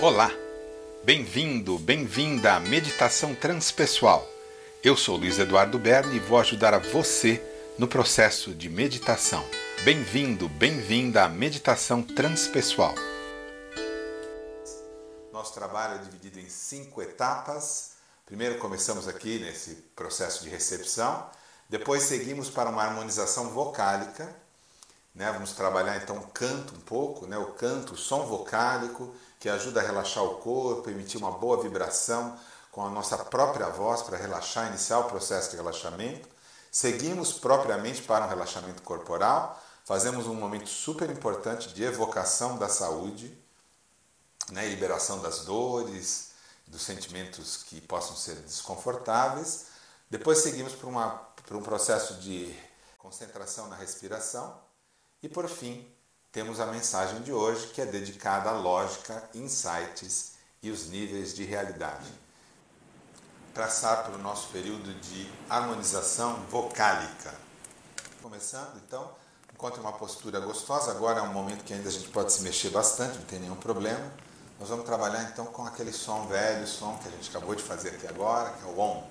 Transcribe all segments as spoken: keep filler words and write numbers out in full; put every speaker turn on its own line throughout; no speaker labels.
Olá, bem-vindo, bem-vinda à Meditação Transpessoal. Eu sou Luiz Eduardo Berni e vou ajudar a você no processo de meditação. Bem-vindo, bem-vinda à Meditação Transpessoal. Nosso trabalho é dividido em cinco etapas. Primeiro começamos aqui nesse processo de recepção, depois seguimos para uma harmonização vocálica, né? Vamos trabalhar então o canto um pouco, né? O canto, o som vocálico, que ajuda a relaxar o corpo, emitir uma boa vibração com a nossa própria voz para relaxar, iniciar o processo de relaxamento. Seguimos propriamente para um relaxamento corporal, fazemos um momento super importante de evocação da saúde, né? Liberação das dores, dos sentimentos que possam ser desconfortáveis. Depois seguimos para, uma, para um processo de concentração na respiração. E por fim, temos a mensagem de hoje, que é dedicada à lógica, insights e os níveis de realidade. Passar para o nosso período de harmonização vocálica. Começando, então, encontre uma postura gostosa. Agora é um momento que ainda a gente pode se mexer bastante, não tem nenhum problema. Nós vamos trabalhar então com aquele som velho, som que a gente acabou de fazer aqui agora, que é o Om.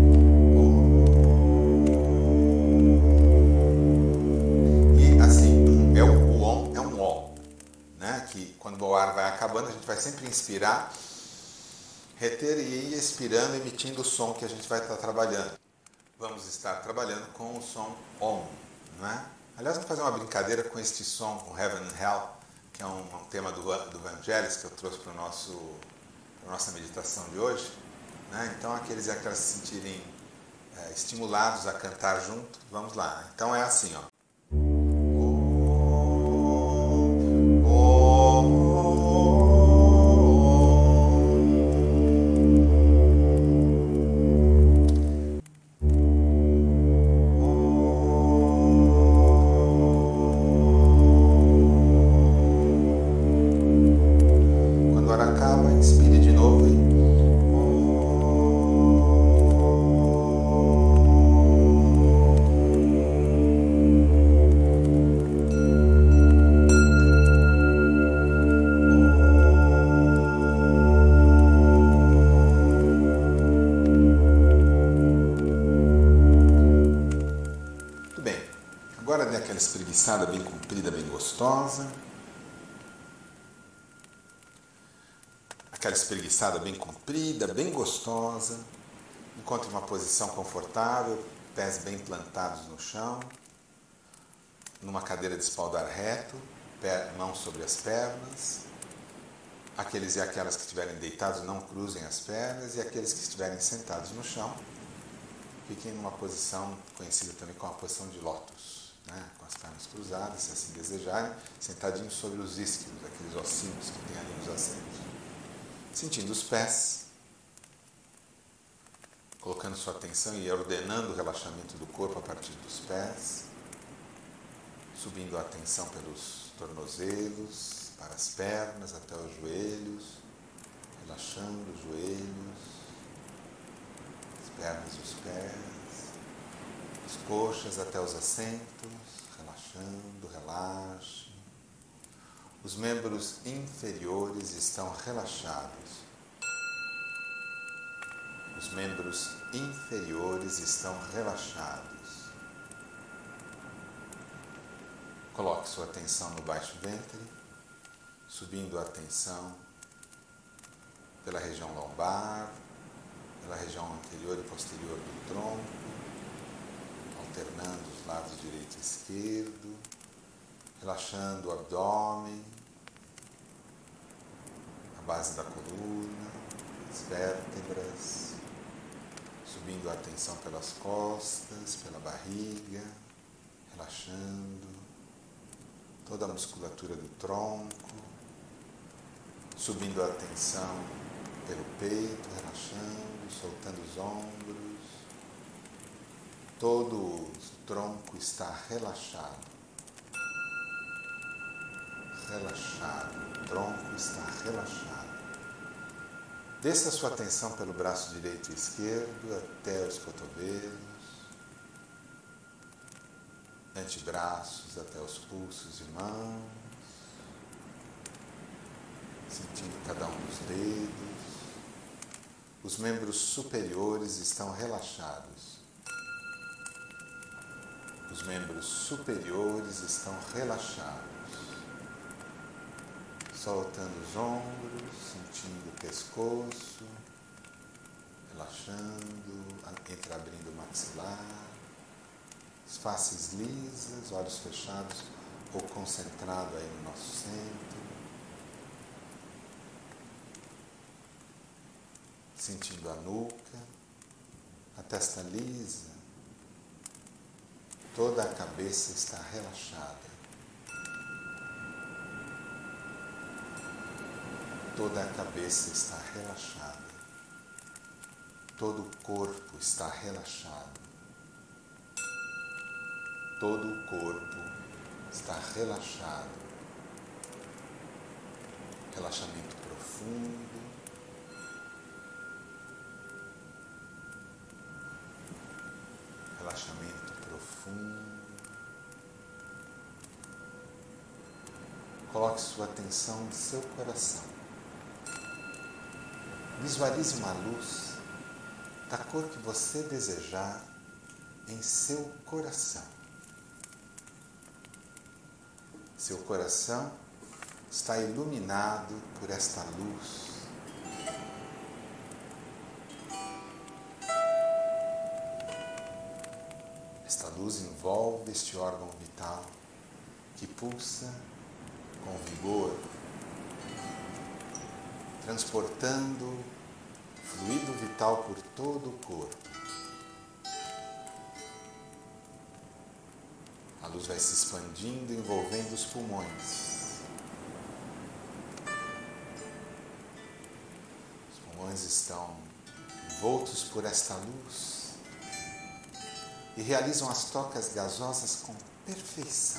E assim, é o, o Om é um O, né? Que quando o ar vai acabando, a gente vai sempre inspirar, reter e ir expirando, emitindo o som que a gente vai estar trabalhando. Vamos estar trabalhando com o som Om, né? Aliás, vamos fazer uma brincadeira com este som, com Heaven and Hell, que é um, um tema do, do Vangelis que eu trouxe para a nossa meditação de hoje, né? Então, aqueles e aquelas se sentirem é, estimulados a cantar junto, vamos lá. Então, é assim, ó. Agora dê aquela espreguiçada bem comprida, bem gostosa. Aquela espreguiçada bem comprida, bem gostosa. Encontre uma posição confortável, pés bem plantados no chão. Numa cadeira de espaldar reto, pé, mãos sobre as pernas. Aqueles e aquelas que estiverem deitados não cruzem as pernas, e aqueles que estiverem sentados no chão, fiquem numa posição conhecida também como a posição de lótus. Né, com as pernas cruzadas, se assim desejarem, sentadinhos sobre os isquios, aqueles ossinhos que tem ali nos assentos. Sentindo os pés, colocando sua atenção e ordenando o relaxamento do corpo a partir dos pés, subindo a atenção pelos tornozelos, para as pernas, até os joelhos, relaxando os joelhos, as pernas e os pés, as coxas até os assentos, relaxando, relaxe. Os membros inferiores estão relaxados. Os membros inferiores estão relaxados. Coloque sua atenção no baixo ventre, subindo a atenção pela região lombar, pela região anterior e posterior do tronco, alternando os lados direito e esquerdo, relaxando o abdômen, a base da coluna, as vértebras, subindo a atenção pelas costas, pela barriga, relaxando toda a musculatura do tronco, subindo a atenção pelo peito, relaxando, soltando os ombros. Todo o tronco está relaxado. Relaxado. O tronco está relaxado. Desça a sua atenção pelo braço direito e esquerdo até os cotovelos, antebraços até os pulsos e mãos, sentindo cada um dos os dedos. Os membros superiores estão relaxados. Os membros superiores estão relaxados. Soltando os ombros, sentindo o pescoço, relaxando, entreabrindo o maxilar, as faces lisas, olhos fechados ou concentrado aí no nosso centro. Sentindo a nuca, a testa lisa, toda a cabeça está relaxada. Toda a cabeça está relaxada. Todo o corpo está relaxado. Todo o corpo está relaxado. Relaxamento profundo. Relaxamento profundo. Coloque sua atenção no seu coração. Visualize uma luz da cor que você desejar em seu coração. Seu coração está iluminado por esta luz. Esta luz envolve este órgão vital que pulsa com vigor, transportando fluido vital por todo o corpo. A luz vai se expandindo, envolvendo os pulmões. Os pulmões estão envoltos por esta luz e realizam as trocas gasosas com perfeição.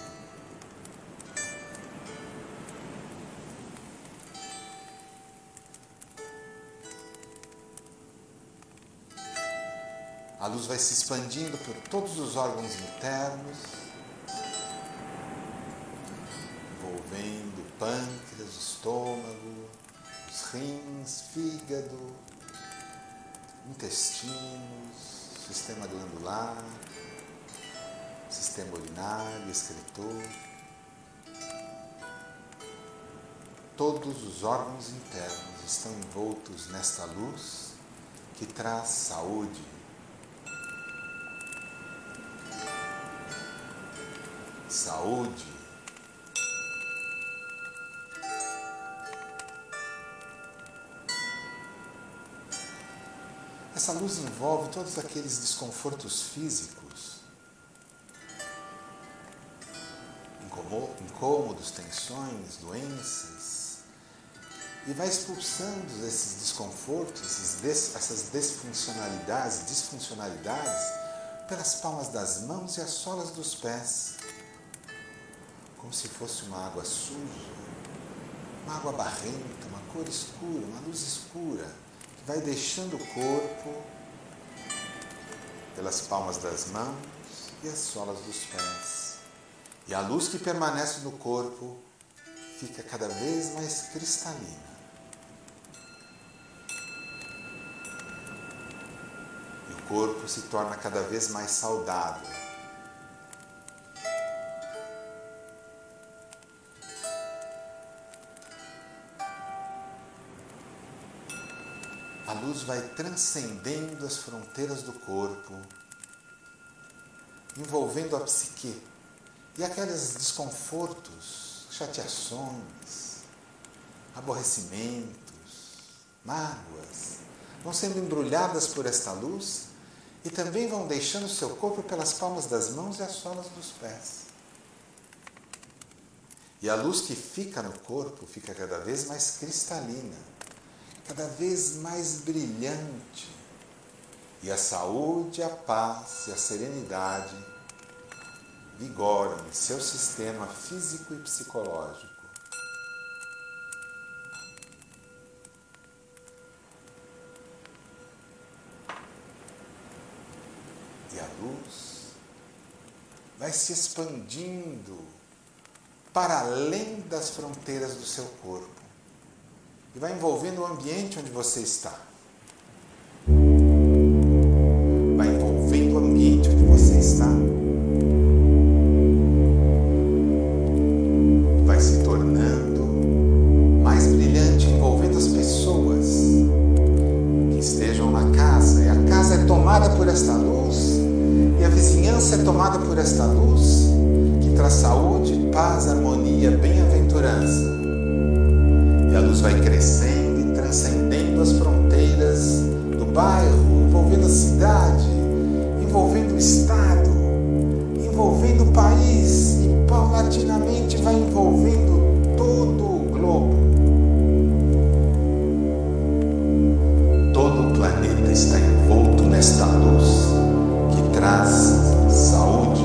A luz vai se expandindo por todos os órgãos internos, envolvendo o pâncreas, o estômago, os rins, fígado, intestinos, sistema glandular, sistema urinário, excretor. Todos os órgãos internos estão envoltos nesta luz que traz saúde, saúde, essa luz envolve todos aqueles desconfortos físicos, incômodos, tensões, doenças, e vai expulsando esses desconfortos, esses des, essas desfuncionalidades, disfuncionalidades pelas palmas das mãos e as solas dos pés. Como se fosse uma água suja, uma água barrenta, uma cor escura, uma luz escura, que vai deixando o corpo pelas palmas das mãos e as solas dos pés. E a luz que permanece no corpo fica cada vez mais cristalina. E o corpo se torna cada vez mais saudável. A luz vai transcendendo as fronteiras do corpo, envolvendo a psique e aqueles desconfortos, chateações, aborrecimentos, mágoas, vão sendo embrulhadas por esta luz e também vão deixando o seu corpo pelas palmas das mãos e as solas dos pés. E a luz que fica no corpo fica cada vez mais cristalina, cada vez mais brilhante, e a saúde, a paz e a serenidade vigoram em seu sistema físico e psicológico. E a luz vai se expandindo para além das fronteiras do seu corpo. e vai envolvendo o ambiente onde você está. Vai envolvendo o ambiente onde você está. Vai se tornando mais brilhante, envolvendo as pessoas que estejam na casa. E a casa é tomada por esta luz, e a vizinhança é tomada por esta luz, que traz saúde, paz, harmonia, bem-aventurança. E a luz vai crescendo e transcendendo as fronteiras do bairro, envolvendo a cidade, envolvendo o estado, envolvendo o país, e paulatinamente vai envolvendo todo o globo. Todo o planeta está envolto nesta luz que traz saúde.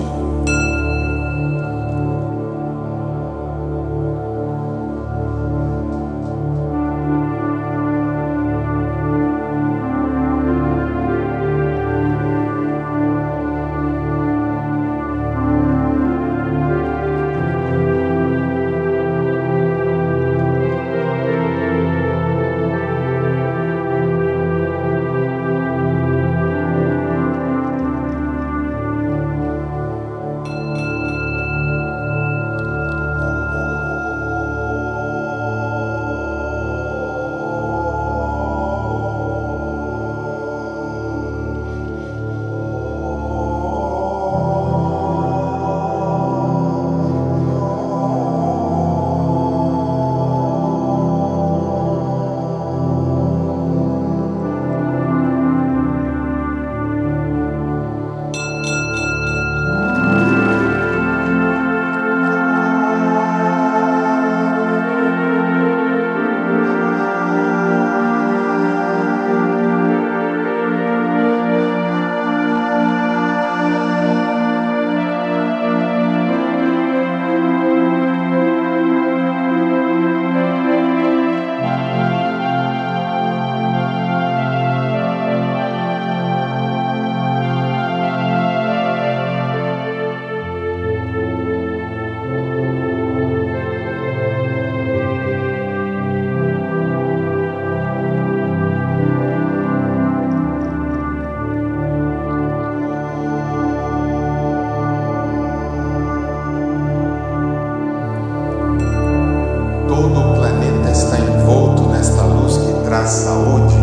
Saúde,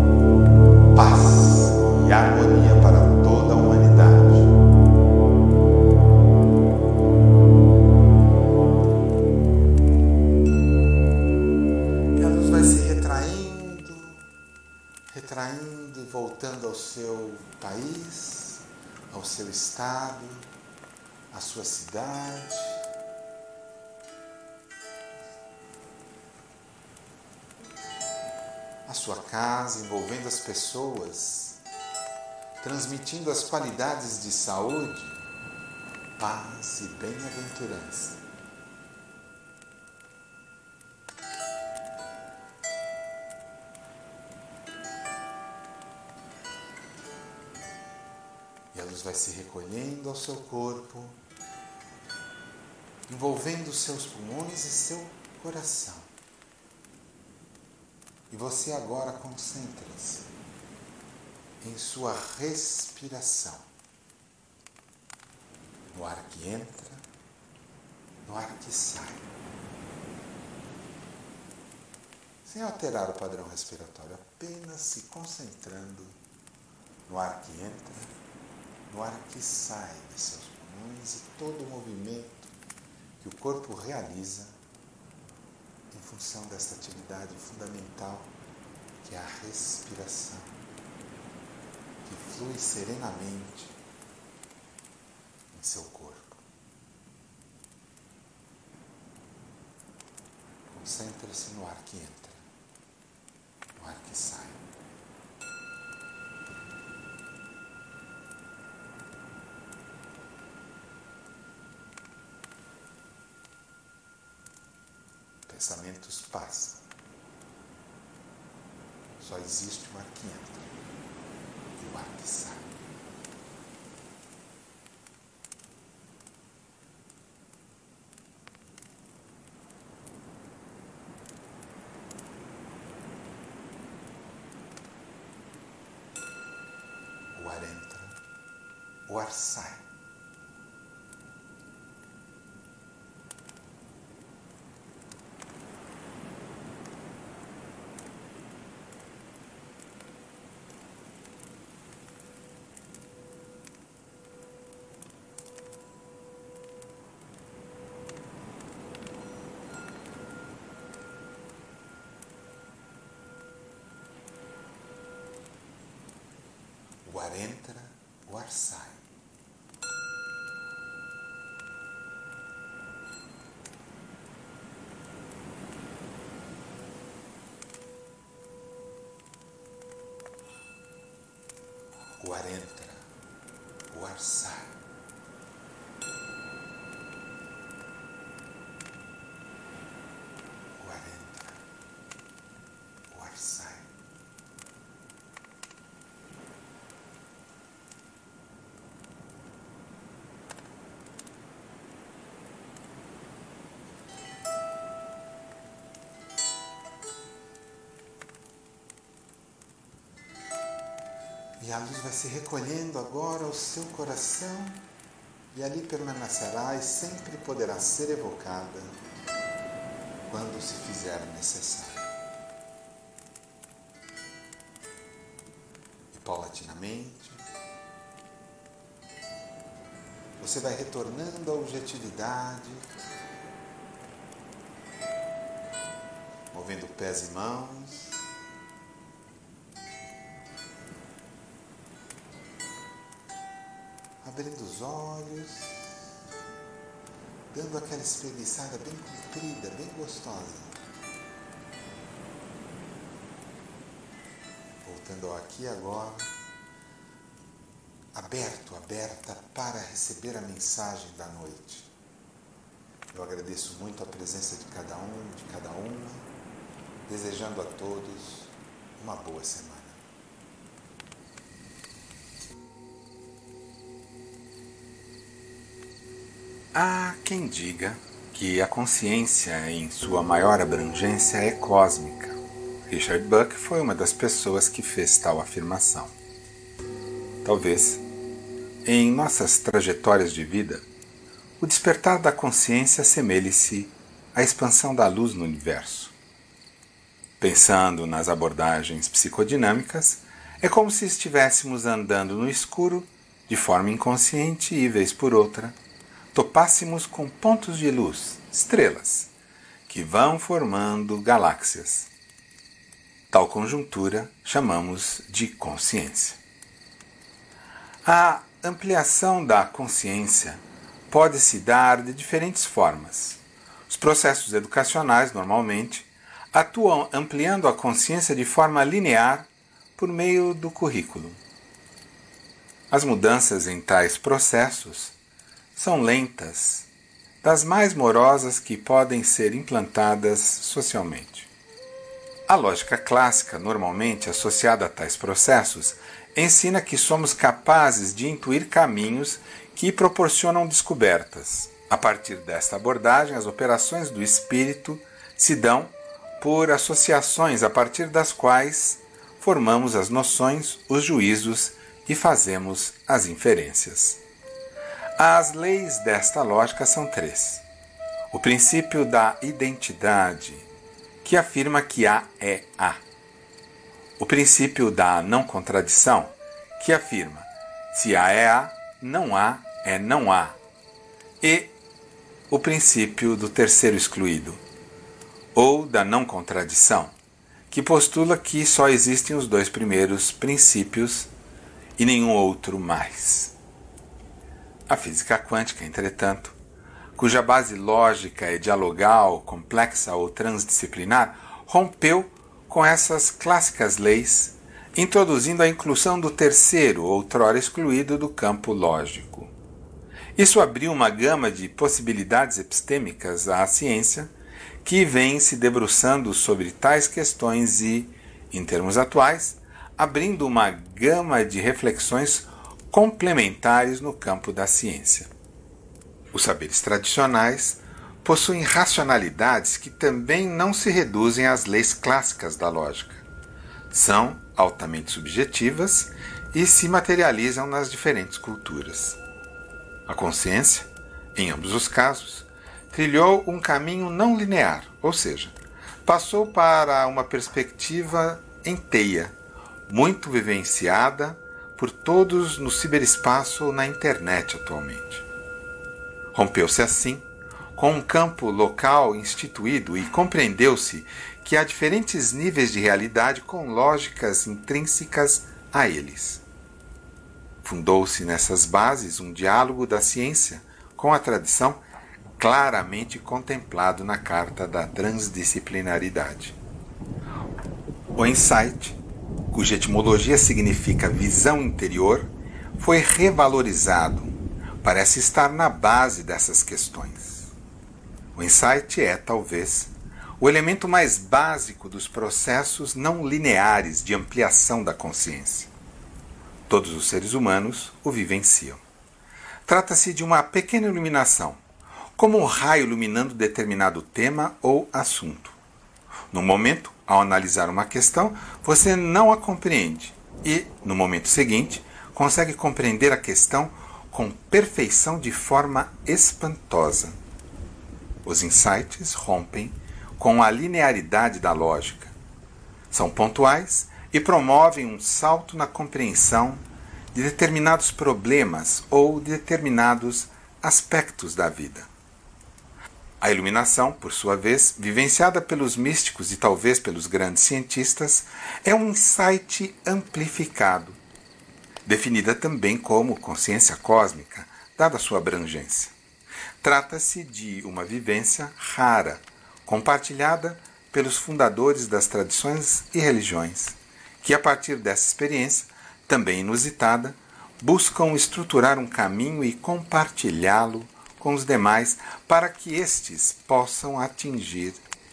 paz e harmonia para toda a humanidade. E a luz vai se retraindo, retraindo e voltando ao seu país, ao seu estado, à sua cidade. A sua casa, envolvendo as pessoas, transmitindo as qualidades de saúde, paz e bem-aventurança. E a luz vai se recolhendo ao seu corpo, envolvendo os seus pulmões e seu coração. E você agora concentra-se em sua respiração, no ar que entra, no ar que sai, sem alterar o padrão respiratório, apenas se concentrando no ar que entra, no ar que sai de seus pulmões e todo o movimento que o corpo realiza em função desta atividade fundamental que é a respiração, que flui serenamente em seu corpo. Concentre-se no ar que entra, no ar que sai. Pensamentos passam. Só existe o ar que entra e o ar que sai. ar entra, o ar sai. O ar entra, o ar sai. O ar entra, o ar sai. O ar entra, o ar sai. E a luz vai se recolhendo agora ao seu coração e ali permanecerá e sempre poderá ser evocada quando se fizer necessário. E paulatinamente, você vai retornando à objetividade, movendo pés e mãos, abrindo os olhos, dando aquela espreguiçada bem comprida, bem gostosa. Voltando ao aqui e agora, aberto, aberta para receber a mensagem da noite. Eu agradeço muito a presença de cada um, de cada uma, desejando a todos uma boa semana. Há quem diga que a consciência, em sua maior abrangência, é cósmica. Richard Buck foi uma das pessoas que fez tal afirmação. Talvez, em nossas trajetórias de vida, o despertar da consciência assemelhe-se à expansão da luz no universo. Pensando nas abordagens psicodinâmicas, é como se estivéssemos andando no escuro de forma inconsciente e, vez por outra, topássemos com pontos de luz, estrelas, que vão formando galáxias. Tal conjuntura chamamos de consciência. A ampliação da consciência pode se dar de diferentes formas. Os processos educacionais, normalmente, atuam ampliando a consciência de forma linear por meio do currículo. As mudanças em tais processos são lentas, das mais morosas que podem ser implantadas socialmente. A lógica clássica, normalmente associada a tais processos, ensina que somos capazes de intuir caminhos que proporcionam descobertas. A partir desta abordagem, as operações do espírito se dão por associações a partir das quais formamos as noções, os juízos e fazemos as inferências. As leis desta lógica são três. O princípio da identidade, que afirma que A é A. O princípio da não contradição, que afirma se A é A, não há é não há. E o princípio do terceiro excluído, ou da não contradição, que postula que só existem os dois primeiros princípios e nenhum outro mais. A física quântica, entretanto, cuja base lógica é dialogal, complexa ou transdisciplinar, rompeu com essas clássicas leis, introduzindo a inclusão do terceiro, outrora excluído, do campo lógico. Isso abriu uma gama de possibilidades epistêmicas à ciência, que vem se debruçando sobre tais questões e, em termos atuais, abrindo uma gama de reflexões complementares no campo da ciência. Os saberes tradicionais possuem racionalidades que também não se reduzem às leis clássicas da lógica. São altamente subjetivas
e se materializam nas diferentes culturas. A consciência, em ambos os casos, trilhou um caminho não linear, ou seja, passou para uma perspectiva em teia, muito vivenciada por todos no ciberespaço ou na internet atualmente. Rompeu-se assim com um campo local instituído e compreendeu-se que há diferentes níveis de realidade com lógicas intrínsecas a eles. Fundou-se nessas bases um diálogo da ciência com a tradição claramente contemplado na Carta da Transdisciplinaridade. O insight, cuja etimologia significa visão interior, foi revalorizado, parece estar na base dessas questões. O insight é, talvez, o elemento mais básico dos processos não lineares de ampliação da consciência. Todos os seres humanos o vivenciam. Trata-se de uma pequena iluminação, como um raio iluminando determinado tema ou assunto. No momento, ao analisar uma questão, você não a compreende e, no momento seguinte, consegue compreender a questão com perfeição de forma espantosa. Os insights rompem com a linearidade da lógica. São pontuais e promovem um salto na compreensão de determinados problemas ou de determinados aspectos da vida. A iluminação, por sua vez, vivenciada pelos místicos e talvez pelos grandes cientistas, é um insight amplificado, definida também como consciência cósmica, dada sua abrangência. Trata-se de uma vivência rara, compartilhada pelos fundadores das tradições e religiões, que a partir dessa experiência, também inusitada, buscam estruturar um caminho e compartilhá-lo com os demais para que estes possam atingir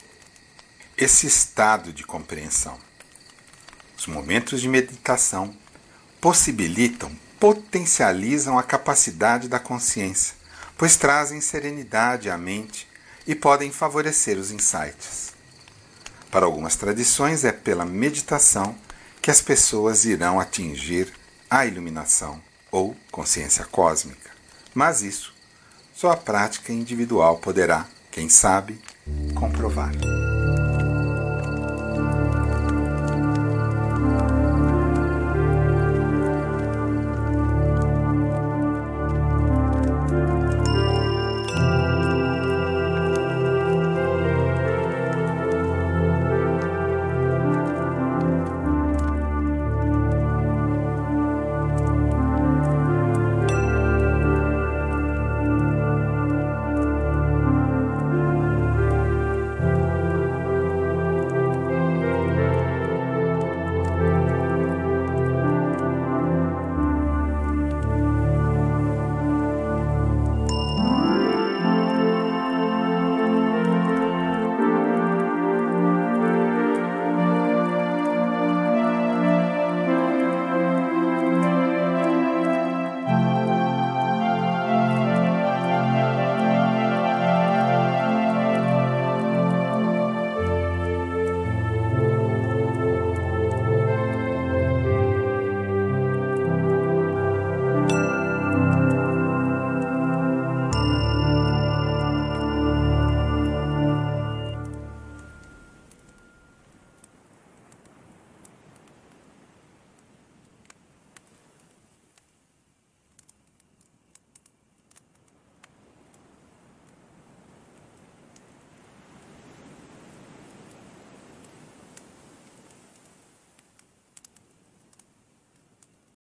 esse estado de compreensão. Os momentos de meditação possibilitam, potencializam a capacidade da consciência, pois trazem serenidade à mente e podem favorecer os insights. Para algumas tradições, é pela meditação que as pessoas irão atingir a iluminação ou consciência cósmica. Mas isso só a prática individual poderá, quem sabe, comprovar.